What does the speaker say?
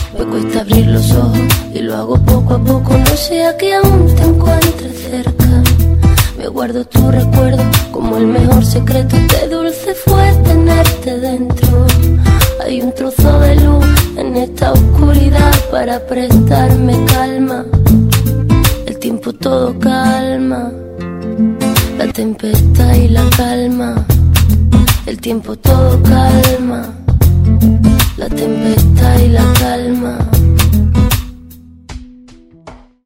Me cuesta abrir los ojos y lo hago poco a poco. No sea que aún te encuentre cerca. Me guardo tu recuerdo como el mejor secreto. Qué dulce fue tenerte dentro. Hay un trozo de luz en esta oscuridad para prestarme calma. El tiempo todo calma, la tempestad y la calma. El tiempo todo calma, la tempestad y la calma.